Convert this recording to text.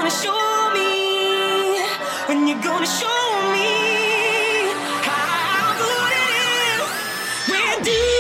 gonna show me? When you gonna show me how good it is? Where do